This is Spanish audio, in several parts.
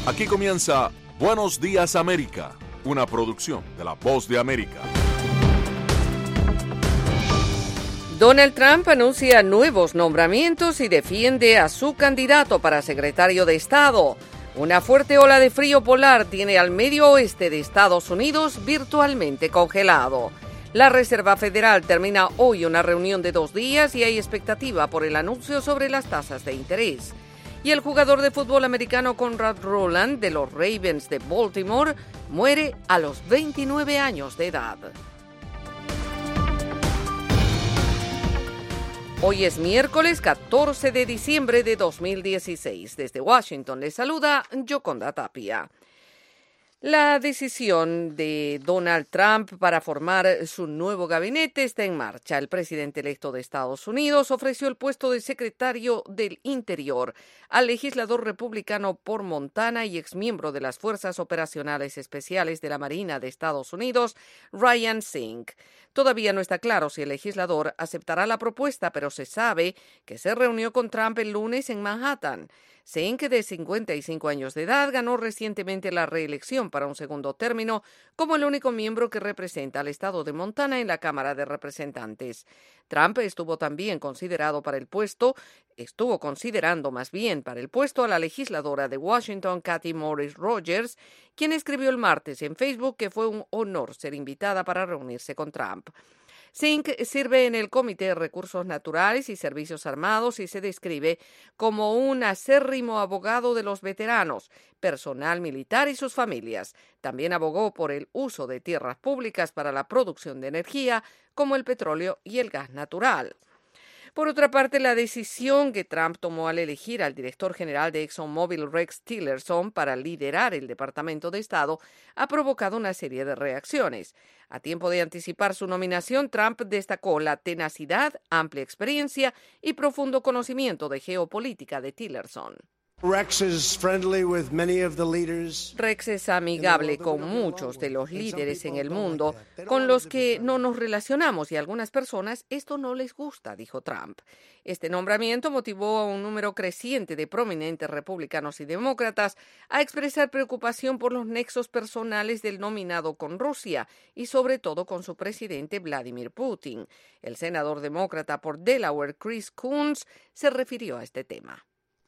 Aquí comienza Buenos Días América, una producción de La Voz de América. Donald Trump anuncia nuevos nombramientos y defiende a su candidato para secretario de Estado. Una fuerte ola de frío polar tiene al medio oeste de Estados Unidos virtualmente congelado. La Reserva Federal termina hoy una reunión de 2 días y hay expectativa por el anuncio sobre las tasas de interés. Y el jugador de fútbol americano Conrad Rowland de los Ravens de Baltimore muere a los 29 años de edad. Hoy es miércoles 14 de diciembre de 2016. Desde Washington les saluda Yoconda Tapia. La decisión de Donald Trump para formar su nuevo gabinete está en marcha. El presidente electo de Estados Unidos ofreció el puesto de secretario del Interior al legislador republicano por Montana y exmiembro de las Fuerzas Operacionales Especiales de la Marina de Estados Unidos, Ryan Sink. Todavía no está claro si el legislador aceptará la propuesta, pero se sabe que se reunió con Trump el lunes en Manhattan. Sink, de 55 años de edad, ganó recientemente la reelección para un segundo término como el único miembro que representa al estado de Montana en la Cámara de Representantes. Trump estuvo considerando para el puesto a la legisladora de Washington, Cathy Morris Rogers, quien escribió el martes en Facebook que fue un honor ser invitada para reunirse con Trump. Sink sirve en el Comité de Recursos Naturales y Servicios Armados y se describe como un acérrimo abogado de los veteranos, personal militar y sus familias. También abogó por el uso de tierras públicas para la producción de energía, como el petróleo y el gas natural. Por otra parte, la decisión que Trump tomó al elegir al director general de ExxonMobil, Rex Tillerson, para liderar el Departamento de Estado ha provocado una serie de reacciones. A tiempo de anticipar su nominación, Trump destacó la tenacidad, amplia experiencia y profundo conocimiento de geopolítica de Tillerson. Rex es amigable con muchos de los líderes en el mundo con los que no nos relacionamos y a algunas personas esto no les gusta, dijo Trump. Este nombramiento motivó a un número creciente de prominentes republicanos y demócratas a expresar preocupación por los nexos personales del nominado con Rusia y sobre todo con su presidente Vladimir Putin. El senador demócrata por Delaware, Chris Coons, se refirió a este tema.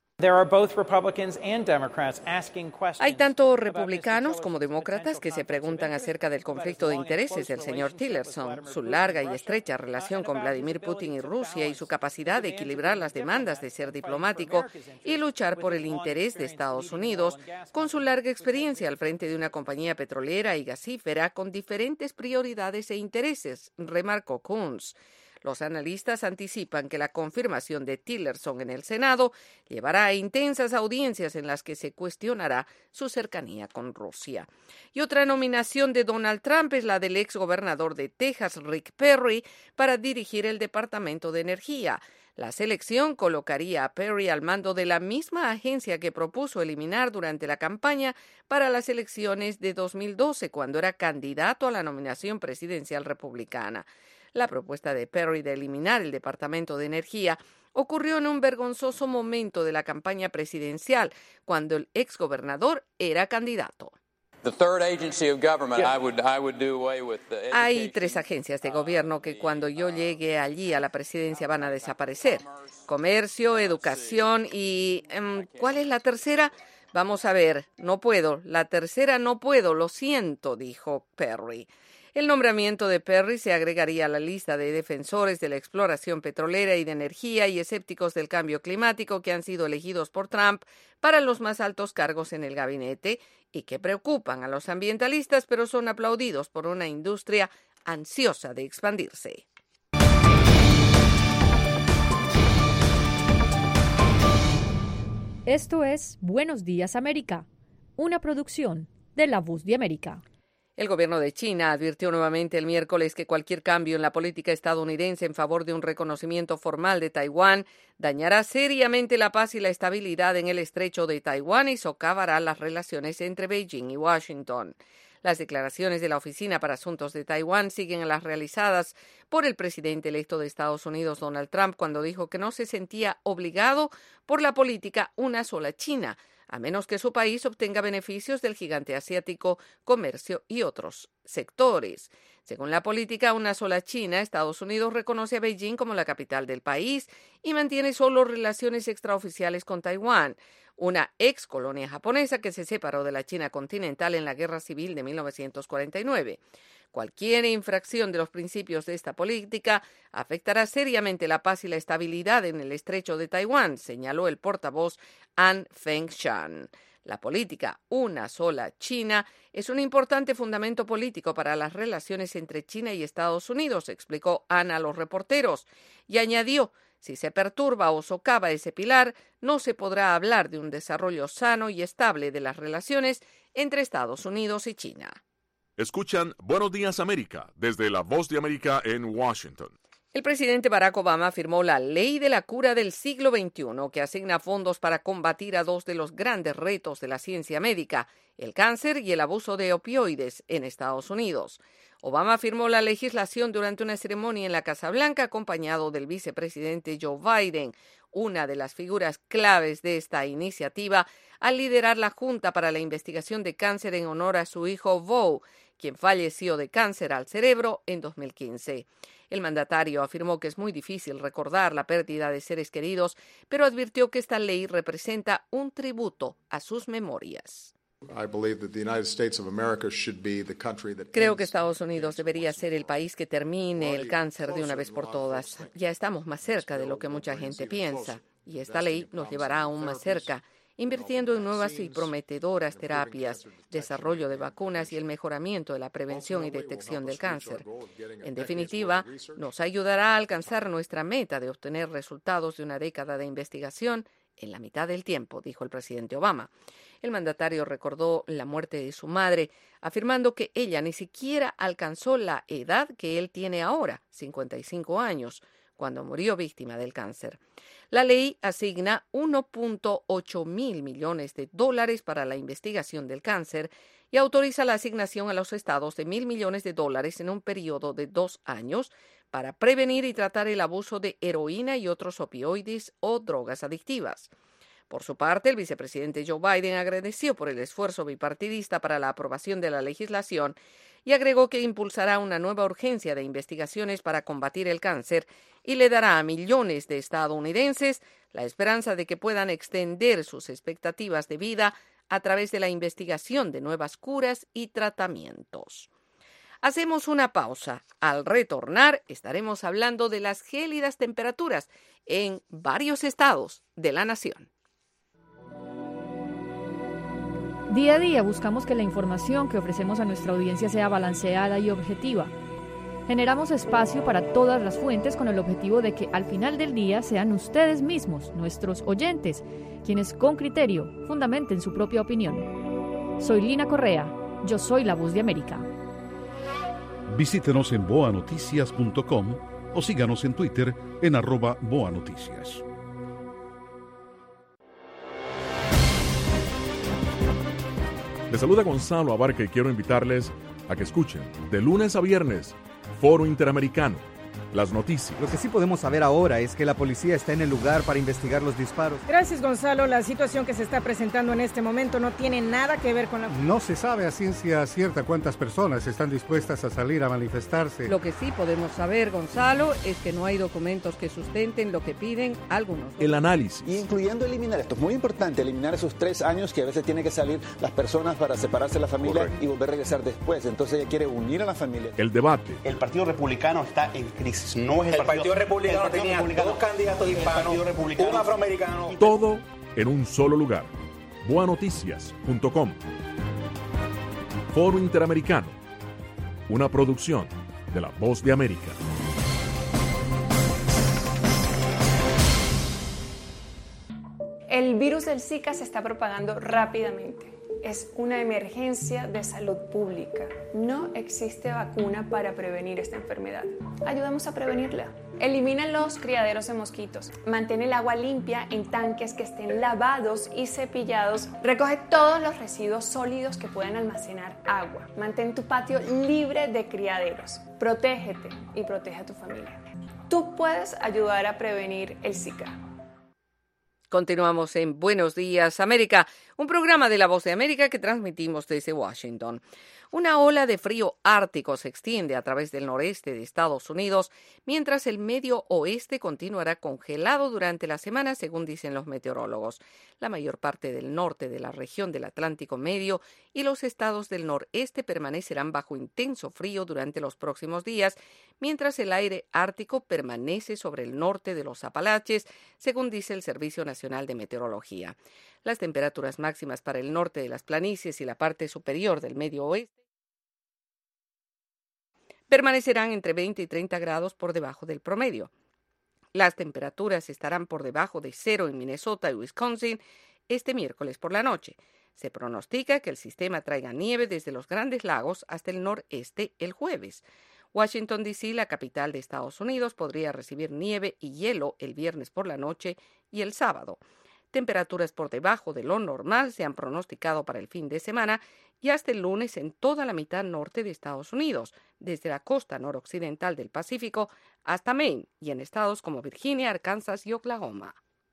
Hay tanto republicanos como demócratas que se preguntan acerca del conflicto de intereses del señor Tillerson, su larga y estrecha relación con Vladimir Putin y Rusia y su capacidad de equilibrar las demandas de ser diplomático y luchar por el interés de Estados Unidos, con su larga experiencia al frente de una compañía petrolera y gasífera con diferentes prioridades e intereses, remarcó Coons. Los analistas anticipan que la confirmación de Tillerson en el Senado llevará a intensas audiencias en las que se cuestionará su cercanía con Rusia. Y otra nominación de Donald Trump es la del exgobernador de Texas, Rick Perry, para dirigir el Departamento de Energía. La selección colocaría a Perry al mando de la misma agencia que propuso eliminar durante la campaña para las elecciones de 2012, cuando era candidato a la nominación presidencial republicana. La propuesta de Perry de eliminar el Departamento de Energía ocurrió en un vergonzoso momento de la campaña presidencial, cuando el exgobernador era candidato. Hay 3 agencias de gobierno que cuando yo llegue allí a la presidencia van a desaparecer. Comercio, educación y... ¿cuál es la tercera? Vamos a ver, no puedo. La tercera no puedo, lo siento, dijo Perry. El nombramiento de Perry se agregaría a la lista de defensores de la exploración petrolera y de energía y escépticos del cambio climático que han sido elegidos por Trump para los más altos cargos en el gabinete y que preocupan a los ambientalistas, pero son aplaudidos por una industria ansiosa de expandirse. Esto es Buenos Días América, una producción de La Voz de América. El gobierno de China advirtió nuevamente el miércoles que cualquier cambio en la política estadounidense en favor de un reconocimiento formal de Taiwán dañará seriamente la paz y la estabilidad en el estrecho de Taiwán y socavará las relaciones entre Beijing y Washington. Las declaraciones de la Oficina para Asuntos de Taiwán siguen a las realizadas por el presidente electo de Estados Unidos, Donald Trump, cuando dijo que no se sentía obligado por la política una sola China, a menos que su país obtenga beneficios del gigante asiático, comercio y otros sectores. Según la política Una sola China, Estados Unidos reconoce a Beijing como la capital del país y mantiene solo relaciones extraoficiales con Taiwán, una ex colonia japonesa que se separó de la China continental en la Guerra Civil de 1949. Cualquier infracción de los principios de esta política afectará seriamente la paz y la estabilidad en el estrecho de Taiwán, señaló el portavoz An Fengshan. La política Una sola China es un importante fundamento político para las relaciones entre China y Estados Unidos, explicó An a los reporteros, y añadió: si se perturba o socava ese pilar, no se podrá hablar de un desarrollo sano y estable de las relaciones entre Estados Unidos y China. Escuchan Buenos Días América desde La Voz de América en Washington. El presidente Barack Obama firmó la Ley de la Cura del siglo XXI, que asigna fondos para combatir a dos de los grandes retos de la ciencia médica, el cáncer y el abuso de opioides en Estados Unidos. Obama firmó la legislación durante una ceremonia en la Casa Blanca acompañado del vicepresidente Joe Biden, una de las figuras claves de esta iniciativa, al liderar la Junta para la Investigación de Cáncer en honor a su hijo Beau, quien falleció de cáncer al cerebro en 2015. El mandatario afirmó que es muy difícil recordar la pérdida de seres queridos, pero advirtió que esta ley representa un tributo a sus memorias. Creo que Estados Unidos debería ser el país que termine el cáncer de una vez por todas. Ya estamos más cerca de lo que mucha gente piensa, y esta ley nos llevará aún más cerca, invirtiendo en nuevas y prometedoras terapias, desarrollo de vacunas y el mejoramiento de la prevención y detección del cáncer. En definitiva, nos ayudará a alcanzar nuestra meta de obtener resultados de una década de investigación en la mitad del tiempo, dijo el presidente Obama. El mandatario recordó la muerte de su madre, afirmando que ella ni siquiera alcanzó la edad que él tiene ahora, 55 años, cuando murió víctima del cáncer. La ley asigna $1.8 mil millones para la investigación del cáncer y autoriza la asignación a los estados de $1.000 millones en un periodo de 2 años para prevenir y tratar el abuso de heroína y otros opioides o drogas adictivas. Por su parte, el vicepresidente Joe Biden agradeció por el esfuerzo bipartidista para la aprobación de la legislación y agregó que impulsará una nueva urgencia de investigaciones para combatir el cáncer y le dará a millones de estadounidenses la esperanza de que puedan extender sus expectativas de vida a través de la investigación de nuevas curas y tratamientos. Hacemos una pausa. Al retornar, estaremos hablando de las gélidas temperaturas en varios estados de la nación. Día a día buscamos que la información que ofrecemos a nuestra audiencia sea balanceada y objetiva. Generamos espacio para todas las fuentes con el objetivo de que al final del día sean ustedes mismos, nuestros oyentes, quienes con criterio fundamenten su propia opinión. Soy Lina Correa, yo soy La Voz de América. Visítenos en boanoticias.com o síganos en Twitter en @boanoticias. Les saluda Gonzalo Abarca y quiero invitarles a que escuchen de lunes a viernes Foro Interamericano, las noticias. Lo que sí podemos saber ahora es que la policía está en el lugar para investigar los disparos. Gracias, Gonzalo. La situación que se está presentando en este momento no tiene nada que ver con la... No se sabe a ciencia cierta cuántas personas están dispuestas a salir a manifestarse. Lo que sí podemos saber, Gonzalo, es que no hay documentos que sustenten lo que piden algunos. El análisis. Y incluyendo eliminar, esto es muy importante, eliminar esos 3 años que a veces tienen que salir las personas para separarse de la familia. Correcto. Y volver a regresar después. Entonces ella quiere unir a la familia. El debate. El Partido Republicano está en crisis. No es el Partido Republicano tenía 2 candidatos hispanos, un afroamericano. Todo en un solo lugar. boanoticias.com. Foro Interamericano, una producción de La Voz de América. El virus del Zika se está propagando rápidamente. Es una emergencia de salud pública. No existe vacuna para prevenir esta enfermedad. Ayudamos a prevenirla. Elimina los criaderos de mosquitos. Mantén el agua limpia en tanques que estén lavados y cepillados. Recoge todos los residuos sólidos que puedan almacenar agua. Mantén tu patio libre de criaderos. Protégete y protege a tu familia. Tú puedes ayudar a prevenir el Zika. Continuamos en Buenos Días, América. Un programa de La Voz de América que transmitimos desde Washington. Una ola de frío ártico se extiende a través del noreste de Estados Unidos, mientras el medio oeste continuará congelado durante la semana, según dicen los meteorólogos. La mayor parte del norte de la región del Atlántico Medio y los estados del noreste permanecerán bajo intenso frío durante los próximos días, mientras el aire ártico permanece sobre el norte de los Apalaches, según dice el Servicio Nacional de Meteorología. Las temperaturas máximas para el norte de las planicies y la parte superior del medio oeste permanecerán entre 20 y 30 grados por debajo del promedio. Las temperaturas estarán por debajo de cero en Minnesota y Wisconsin este miércoles por la noche. Se pronostica que el sistema traiga nieve desde los Grandes Lagos hasta el noreste el jueves. Washington, D.C., la capital de Estados Unidos, podría recibir nieve y hielo el viernes por la noche y el sábado. Temperaturas por debajo de lo normal se han pronosticado para el fin de semana y hasta el lunes en toda la mitad norte de Estados Unidos, desde la costa noroccidental del Pacífico hasta Maine y en estados como Virginia, Arkansas y Oklahoma.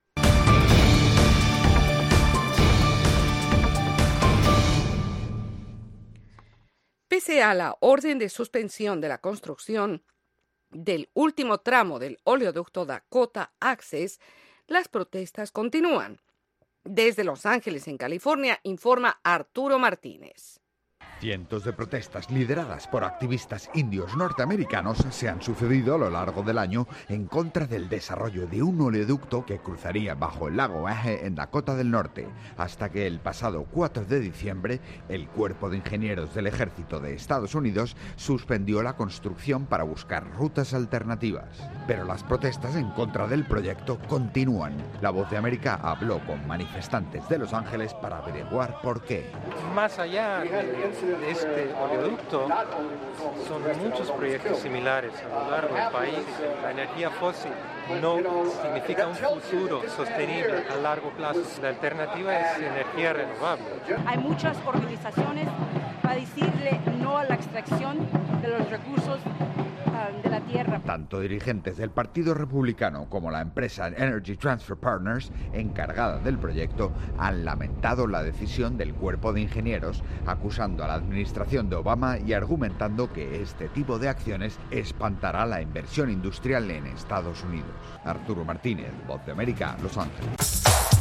Pese a la orden de suspensión de la construcción del último tramo del oleoducto Dakota Access, las protestas continúan. Desde Los Ángeles, en California, informa Arturo Martínez. Cientos de protestas lideradas por activistas indios norteamericanos se han sucedido a lo largo del año en contra del desarrollo de un oleoducto que cruzaría bajo el lago Eje en Dakota del Norte, hasta que el pasado 4 de diciembre el Cuerpo de Ingenieros del Ejército de Estados Unidos suspendió la construcción para buscar rutas alternativas. Pero las protestas en contra del proyecto continúan. La Voz de América habló con manifestantes de Los Ángeles para averiguar por qué. Más allá de este oleoducto, son muchos proyectos similares a lo largo del país. La energía fósil no significa un futuro sostenible a largo plazo. La alternativa es energía renovable. Hay muchas organizaciones para decirle no a la extracción de los recursos de la tierra. Tanto dirigentes del Partido Republicano como la empresa Energy Transfer Partners, encargada del proyecto, han lamentado la decisión del Cuerpo de Ingenieros, acusando a la administración de Obama y argumentando que este tipo de acciones espantará la inversión industrial en Estados Unidos. Arturo Martínez, Voz de América, Los Ángeles.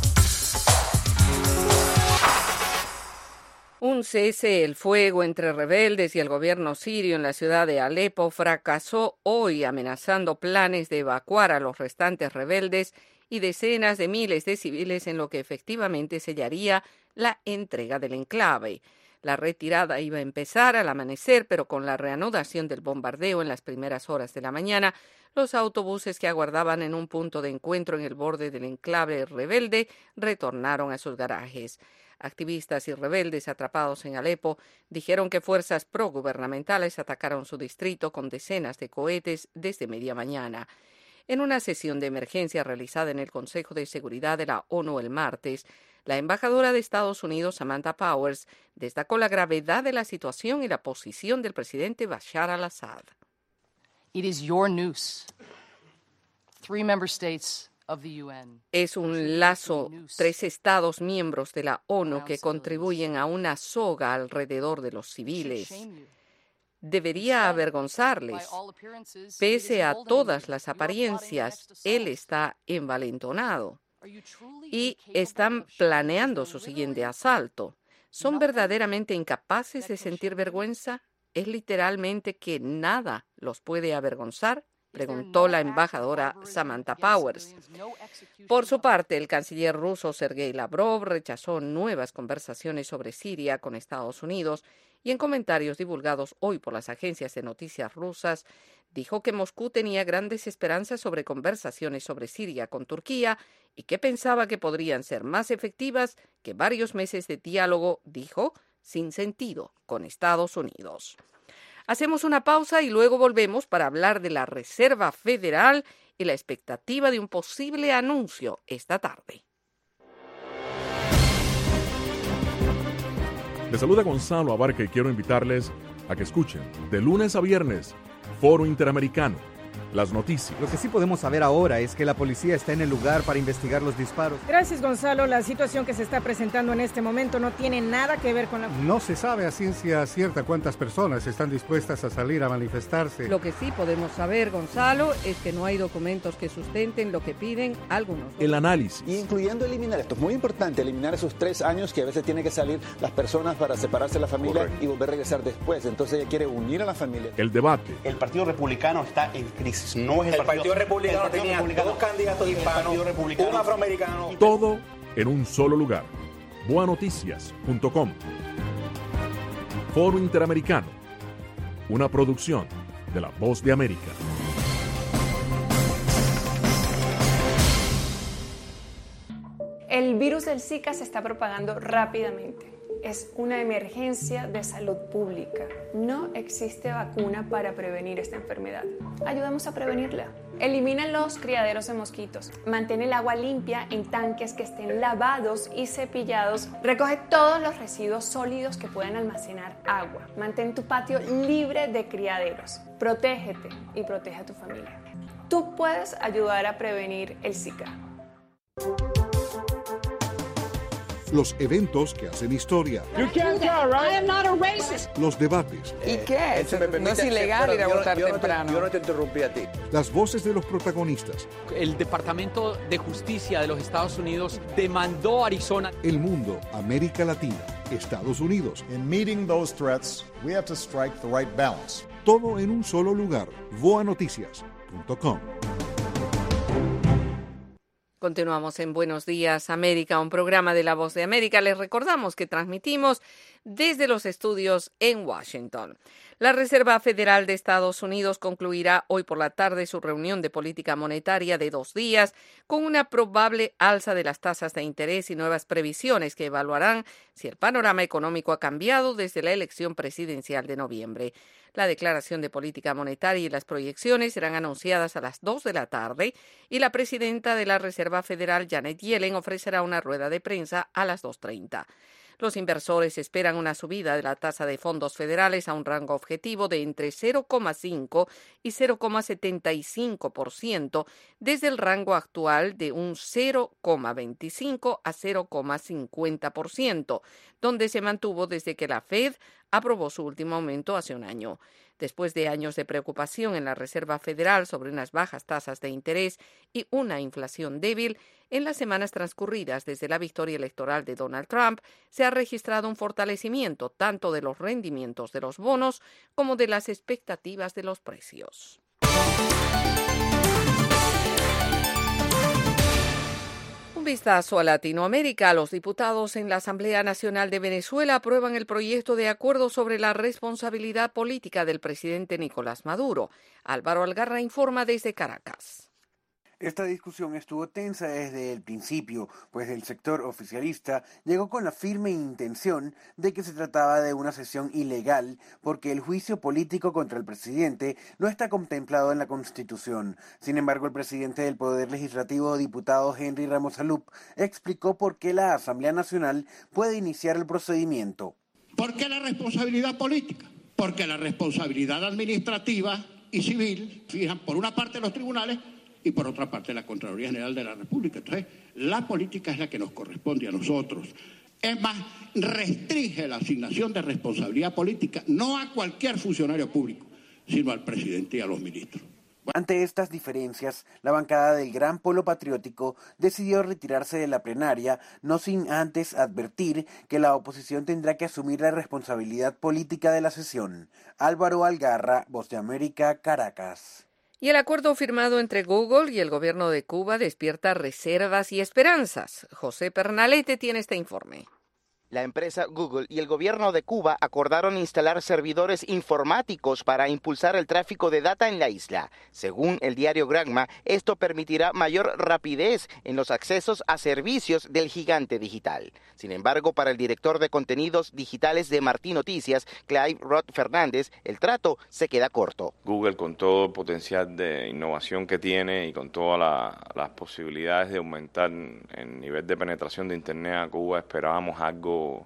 Un cese el fuego entre rebeldes y el gobierno sirio en la ciudad de Alepo fracasó hoy, amenazando planes de evacuar a los restantes rebeldes y decenas de miles de civiles, en lo que efectivamente sellaría la entrega del enclave. La retirada iba a empezar al amanecer, pero con la reanudación del bombardeo en las primeras horas de la mañana, los autobuses que aguardaban en un punto de encuentro en el borde del enclave rebelde retornaron a sus garajes. Activistas y rebeldes atrapados en Alepo dijeron que fuerzas progubernamentales atacaron su distrito con decenas de cohetes desde media mañana. En una sesión de emergencia realizada en el Consejo de Seguridad de la ONU el martes, la embajadora de Estados Unidos, Samantha Powers, destacó la gravedad de la situación y la posición del presidente Bashar al-Assad. It is your noose. 3 member states of the UN. Es un lazo, 3 estados miembros de la ONU que contribuyen a una soga alrededor de los civiles. Debería avergonzarles. Pese a todas las apariencias, él está envalentonado y están planeando su siguiente asalto. ¿Son verdaderamente incapaces de sentir vergüenza? ¿Es literalmente que nada los puede avergonzar?, preguntó la embajadora Samantha Powers. Por su parte, el canciller ruso Sergei Lavrov rechazó nuevas conversaciones sobre Siria con Estados Unidos y en comentarios divulgados hoy por las agencias de noticias rusas, dijo que Moscú tenía grandes esperanzas sobre conversaciones sobre Siria con Turquía y que pensaba que podrían ser más efectivas que varios meses de diálogo, dijo, sin sentido, con Estados Unidos. Hacemos una pausa y luego volvemos para hablar de la Reserva Federal y la expectativa de un posible anuncio esta tarde. Les saluda Gonzalo Abarca y quiero invitarles a que escuchen de lunes a viernes Foro Interamericano, las noticias. Lo que sí podemos saber ahora es que la policía está en el lugar para investigar los disparos. Gracias, Gonzalo. La situación que se está presentando en este momento no tiene nada que ver con la... No se sabe a ciencia cierta cuántas personas están dispuestas a salir a manifestarse. Lo que sí podemos saber, Gonzalo, es que no hay documentos que sustenten lo que piden algunos. El análisis. Incluyendo eliminar, esto es muy importante, eliminar esos 3 años que a veces tienen que salir las personas para separarse de la familia. Correcto. Y volver a regresar después. Entonces ella quiere unir a la familia. El debate. El Partido Republicano está en crisis. No es el Partido Republicano tenía 2 candidatos hispanos, un afroamericano. Todo en un solo lugar. Boanoticias.com. Foro Interamericano. Una producción de La Voz de América. El virus del Zika se está propagando rápidamente. Es una emergencia de salud pública. No existe vacuna para prevenir esta enfermedad. Ayudamos a prevenirla. Elimina los criaderos de mosquitos. Mantén el agua limpia en tanques que estén lavados y cepillados. Recoge todos los residuos sólidos que puedan almacenar agua. Mantén tu patio libre de criaderos. Protégete y protege a tu familia. Tú puedes ayudar a prevenir el Zika. Los eventos que hacen historia. Los debates. ¿Y qué? No es ilegal ir a votar temprano. Yo no te interrumpí a ti. Las voces de los protagonistas. El Departamento de Justicia de los Estados Unidos demandó a Arizona. El mundo, América Latina, Estados Unidos. In meeting those threats, we have to strike the right balance. Todo en un solo lugar. Boanoticias.com. Continuamos en Buenos Días América, un programa de La Voz de América. Les recordamos que transmitimos desde los estudios en Washington. La Reserva Federal de Estados Unidos concluirá hoy por la tarde su reunión de política monetaria de 2 días con una probable alza de las tasas de interés y nuevas previsiones que evaluarán si el panorama económico ha cambiado desde la elección presidencial de noviembre. La declaración de política monetaria y las proyecciones serán anunciadas a las 2 de la tarde y la presidenta de la Reserva Federal, Janet Yellen, ofrecerá una rueda de prensa a las 2:30. Los inversores esperan una subida de la tasa de fondos federales a un rango objetivo de entre 0,5 y 0,75% desde el rango actual de un 0,25 a 0,50%, donde se mantuvo desde que la Fed aprobó su último aumento hace un año. Después de años de preocupación en la Reserva Federal sobre unas bajas tasas de interés y una inflación débil, en las semanas transcurridas desde la victoria electoral de Donald Trump, se ha registrado un fortalecimiento tanto de los rendimientos de los bonos como de las expectativas de los precios. Un vistazo a Latinoamérica. Los diputados en la Asamblea Nacional de Venezuela aprueban el proyecto de acuerdo sobre la responsabilidad política del presidente Nicolás Maduro. Álvaro Algarra informa desde Caracas. Esta discusión estuvo tensa desde el principio, pues el sector oficialista llegó con la firme intención de que se trataba de una sesión ilegal porque el juicio político contra el presidente no está contemplado en la Constitución. Sin embargo, el presidente del Poder Legislativo, diputado Henry Ramos Alup, explicó por qué la Asamblea Nacional puede iniciar el procedimiento. ¿Por qué la responsabilidad política? Porque la responsabilidad administrativa y civil fijan por una parte los tribunales y por otra parte la Contraloría General de la República. Entonces, la política es la que nos corresponde a nosotros. Es más, restringe la asignación de responsabilidad política no a cualquier funcionario público, sino al presidente y a los ministros. Ante estas diferencias, la bancada del Gran Polo Patriótico decidió retirarse de la plenaria, no sin antes advertir que la oposición tendrá que asumir la responsabilidad política de la sesión. Álvaro Algarra, Voz de América, Caracas. Y el acuerdo firmado entre Google y el gobierno de Cuba despierta reservas y esperanzas. José Pernalete tiene este informe. La empresa Google y el gobierno de Cuba acordaron instalar servidores informáticos para impulsar el tráfico de data en la isla. Según el diario Granma, esto permitirá mayor rapidez en los accesos a servicios del gigante digital. Sin embargo, para el director de contenidos digitales de Martí Noticias, Clive Roth Fernández, el trato se queda corto. Google, con todo el potencial de innovación que tiene y con todas las posibilidades de aumentar el nivel de penetración de Internet a Cuba, esperábamos algo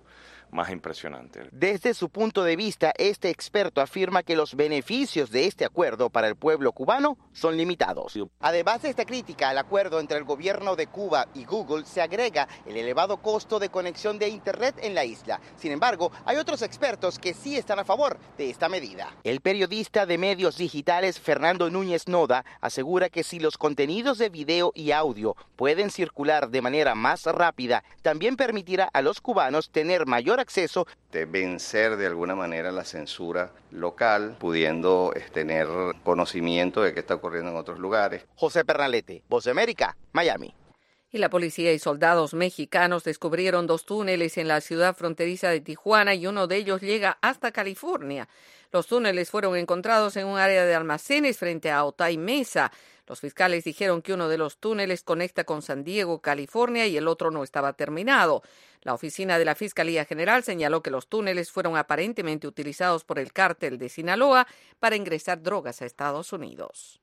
más impresionante. Desde su punto de vista, este experto afirma que los beneficios de este acuerdo para el pueblo cubano son limitados. Además de esta crítica al acuerdo entre el gobierno de Cuba y Google, se agrega el elevado costo de conexión de Internet en la isla. Sin embargo, hay otros expertos que sí están a favor de esta medida. El periodista de medios digitales Fernando Núñez Noda asegura que si los contenidos de video y audio pueden circular de manera más rápida, también permitirá a los cubanos tener mayor acceso de vencer de alguna manera la censura local, pudiendo tener conocimiento de qué está ocurriendo en otros lugares. José Pernalete, Voz de América, Miami. Y la policía y soldados mexicanos descubrieron 2 túneles en la ciudad fronteriza de Tijuana y uno de ellos llega hasta California. Los túneles fueron encontrados en un área de almacenes frente a Otay Mesa. Los fiscales dijeron que uno de los túneles conecta con San Diego, California, y el otro no estaba terminado. La oficina de la Fiscalía General señaló que los túneles fueron aparentemente utilizados por el cártel de Sinaloa para ingresar drogas a Estados Unidos.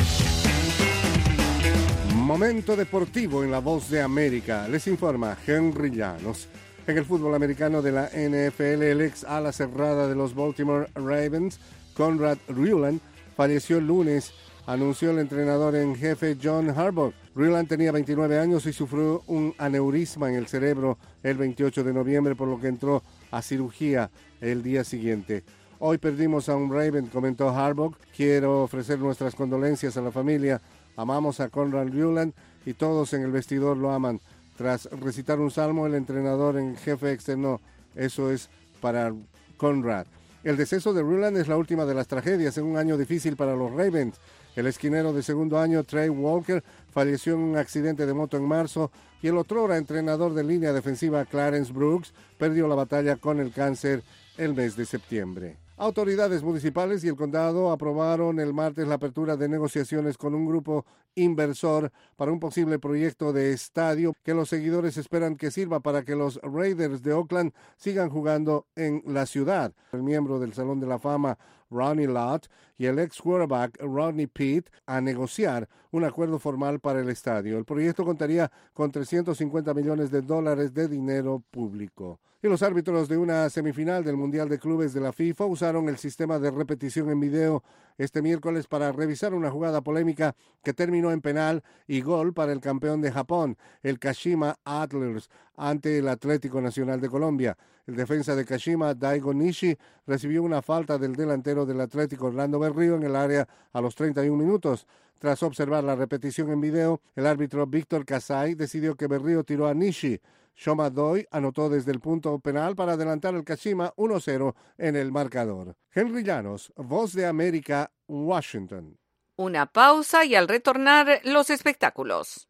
Momento deportivo en La Voz de América. Les informa Henry Llanos. En el fútbol americano de la NFL, el ex ala cerrada de los Baltimore Ravens, Conrad Ruland, falleció el lunes, anunció el entrenador en jefe John Harbaugh. Ruland tenía 29 años y sufrió un aneurisma en el cerebro el 28 de noviembre, por lo que entró a cirugía el día siguiente. Hoy perdimos a un Raven, comentó Harbaugh. Quiero ofrecer nuestras condolencias a la familia. Amamos a Conrad Ruland y todos en el vestidor lo aman. Tras recitar un salmo, el entrenador en jefe externó: eso es para Conrad. El deceso de Ruland es la última de las tragedias en un año difícil para los Ravens. El esquinero de segundo año, Trey Walker, falleció en un accidente de moto en marzo y el otrora entrenador de línea defensiva, Clarence Brooks, perdió la batalla con el cáncer el mes de septiembre. Autoridades municipales y el condado aprobaron el martes la apertura de negociaciones con un grupo inversor para un posible proyecto de estadio que los seguidores esperan que sirva para que los Raiders de Oakland sigan jugando en la ciudad. El miembro del Salón de la Fama, Ronnie Lott, y el ex quarterback Rodney Peete a negociar un acuerdo formal para el estadio. El proyecto contaría con $350 millones de dinero público. Y los árbitros de una semifinal del Mundial de Clubes de la FIFA usaron el sistema de repetición en video este miércoles para revisar una jugada polémica que terminó en penal y gol para el campeón de Japón, el Kashima Antlers, ante el Atlético Nacional de Colombia. El defensa de Kashima, Daigo Nishi, recibió una falta del delantero del Atlético, Orlando Berrío, en el área a los 31 minutos. Tras observar la repetición en video, el árbitro Víctor Kasai decidió que Berrío tiró a Nishi. Shoma Doi anotó desde el punto penal para adelantar al Kashima 1-0 en el marcador. Henry Llanos, Voz de América, Washington. Una pausa y al retornar, los espectáculos.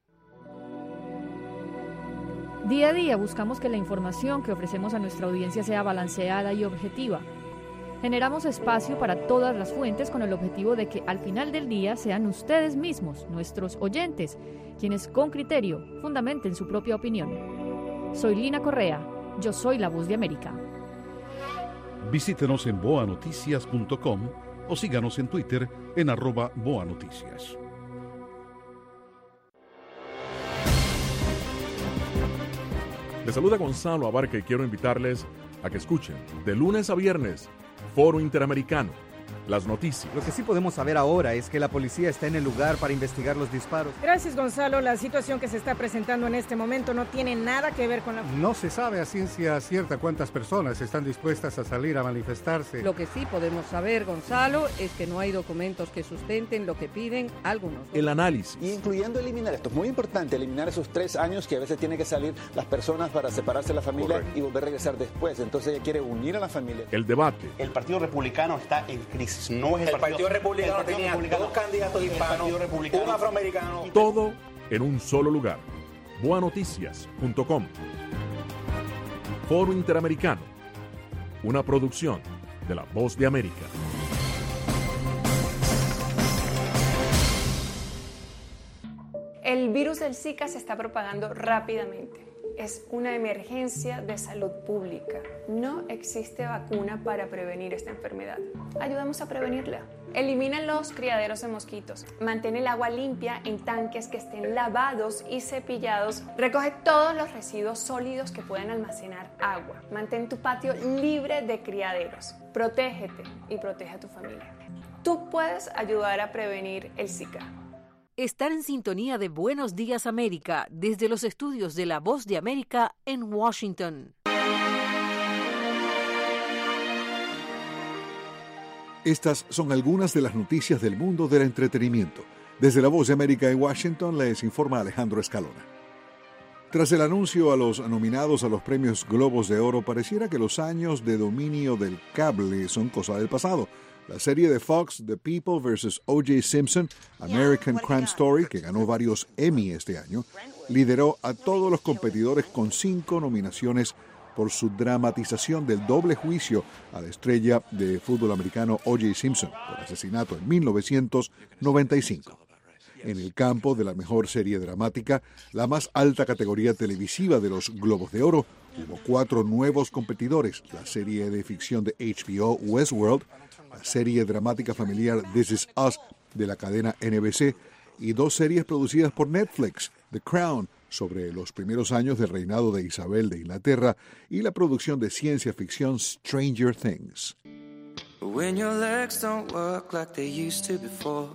Día a día buscamos que la información que ofrecemos a nuestra audiencia sea balanceada y objetiva. Generamos espacio para todas las fuentes con el objetivo de que al final del día sean ustedes mismos, nuestros oyentes, quienes con criterio fundamenten su propia opinión. Soy Lina Correa, yo soy la Voz de América. Visítenos en boanoticias.com o síganos en Twitter en @boanoticias. Les saluda Gonzalo Abarca y quiero invitarles a que escuchen de lunes a viernes Foro Interamericano, las noticias. Lo que sí podemos saber ahora es que la policía está en el lugar para investigar los disparos. Gracias, Gonzalo. La situación que se está presentando en este momento no tiene nada que ver con la... No se sabe a ciencia cierta cuántas personas están dispuestas a salir a manifestarse. Lo que sí podemos saber, Gonzalo, es que no hay documentos que sustenten lo que piden algunos. El análisis. Incluyendo eliminar, esto es muy importante, eliminar esos 3 años que a veces tienen que salir las personas para separarse de la familia. Correcto. Y volver a regresar después. Entonces ella quiere unir a la familia. El debate. El Partido Republicano está en crisis. No es el Partido Republicano tenía 2 candidatos hispanos, un afroamericano. Todo en un solo lugar. boanoticias.com. Foro Interamericano, una producción de La Voz de América. El virus del Zika se está propagando rápidamente. Es una emergencia de salud pública. No existe vacuna para prevenir esta enfermedad. Ayudamos a prevenirla. Elimina los criaderos de mosquitos. Mantén el agua limpia en tanques que estén lavados y cepillados. Recoge todos los residuos sólidos que puedan almacenar agua. Mantén tu patio libre de criaderos. Protégete y protege a tu familia. Tú puedes ayudar a prevenir el Zika. Están en sintonía de Buenos Días América desde los estudios de La Voz de América en Washington. Estas son algunas de las noticias del mundo del entretenimiento. Desde La Voz de América en Washington les informa Alejandro Escalona. Tras el anuncio a los nominados a los premios Globos de Oro, pareciera que los años de dominio del cable son cosa del pasado. La serie de Fox, The People vs. O.J. Simpson, American Crime Story, que ganó varios Emmy este año, lideró a todos los competidores con 5 nominaciones por su dramatización del doble juicio a la estrella de fútbol americano O.J. Simpson por asesinato en 1995. En el campo de la mejor serie dramática, la más alta categoría televisiva de los Globos de Oro, hubo 4 nuevos competidores: la serie de ficción de HBO Westworld, la serie dramática familiar This Is Us de la cadena NBC y 2 series producidas por Netflix, The Crown, sobre los primeros años del reinado de Isabel de Inglaterra, y la producción de ciencia ficción Stranger Things. When your legs don't work like they used to before,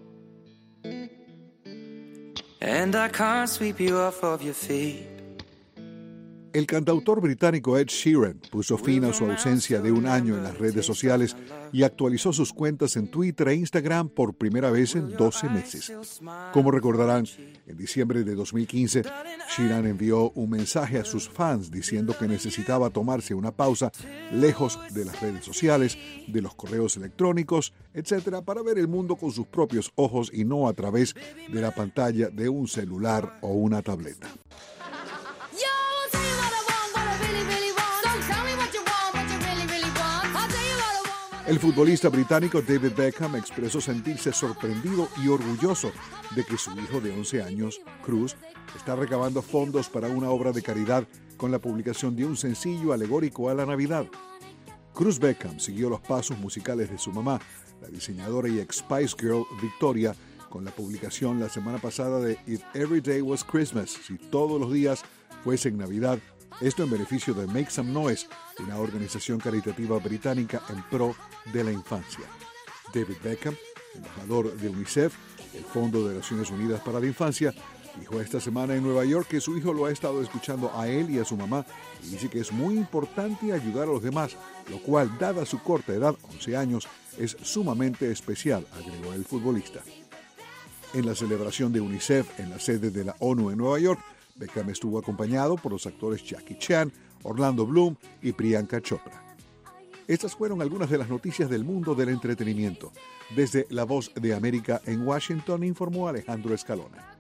and I can't sweep you off of your feet. El cantautor británico Ed Sheeran puso fin a su ausencia de un año en las redes sociales y actualizó sus cuentas en Twitter e Instagram por primera vez en 12 meses. Como recordarán, en diciembre de 2015, Sheeran envió un mensaje a sus fans diciendo que necesitaba tomarse una pausa lejos de las redes sociales, de los correos electrónicos, etc., para ver el mundo con sus propios ojos y no a través de la pantalla de un celular o una tableta. El futbolista británico David Beckham expresó sentirse sorprendido y orgulloso de que su hijo de 11 años, Cruz, está recabando fondos para una obra de caridad con la publicación de un sencillo alegórico a la Navidad. Cruz Beckham siguió los pasos musicales de su mamá, la diseñadora y ex Spice Girl Victoria, con la publicación la semana pasada de If Every Day Was Christmas, si todos los días fuesen Navidad. Esto en beneficio de Make Some Noise, una organización caritativa británica en pro de la infancia. David Beckham, embajador de UNICEF, el Fondo de Naciones Unidas para la Infancia, dijo esta semana en Nueva York que su hijo lo ha estado escuchando a él y a su mamá y dice que es muy importante ayudar a los demás, lo cual, dada su corta edad, 11 años, es sumamente especial, agregó el futbolista. En la celebración de UNICEF en la sede de la ONU en Nueva York, Beckham estuvo acompañado por los actores Jackie Chan, Orlando Bloom y Priyanka Chopra. Estas fueron algunas de las noticias del mundo del entretenimiento. Desde La Voz de América en Washington, informó Alejandro Escalona.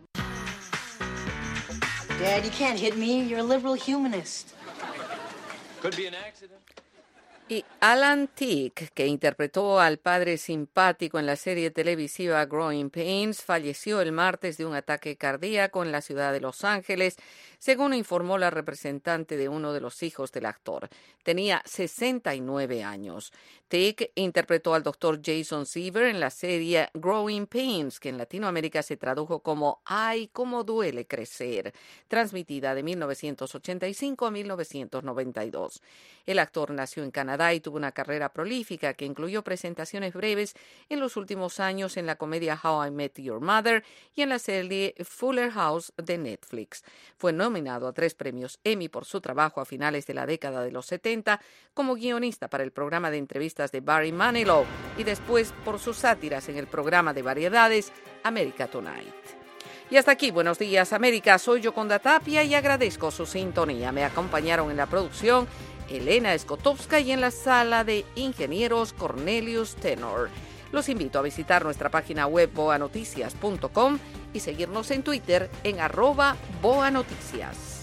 Dad, you can't hit me. You're a liberal humanist. Could be an accident. Y Alan Thicke, que interpretó al padre simpático en la serie televisiva Growing Pains, falleció el martes de un ataque cardíaco en la ciudad de Los Ángeles, según informó la representante de uno de los hijos del actor. Tenía 69 años. Thicke interpretó al Dr. Jason Seaver en la serie Growing Pains, que en Latinoamérica se tradujo como ¡Ay, cómo duele crecer!, transmitida de 1985 a 1992. El actor nació en Canadá y tuvo una carrera prolífica que incluyó presentaciones breves en los últimos años en la comedia How I Met Your Mother y en la serie Fuller House de Netflix. Fue nominado a 3 premios Emmy por su trabajo a finales de la década de los 70 como guionista para el programa de entrevistas de Barry Manilow y después por sus sátiras en el programa de variedades America Tonight. Y hasta aquí, Buenos Días América. Soy Yoconda Tapia y agradezco su sintonía. Me acompañaron en la producción Elena Escotovska y en la sala de ingenieros Cornelius Tenor. Los invito a visitar nuestra página web boanoticias.com y seguirnos en Twitter en @boanoticias.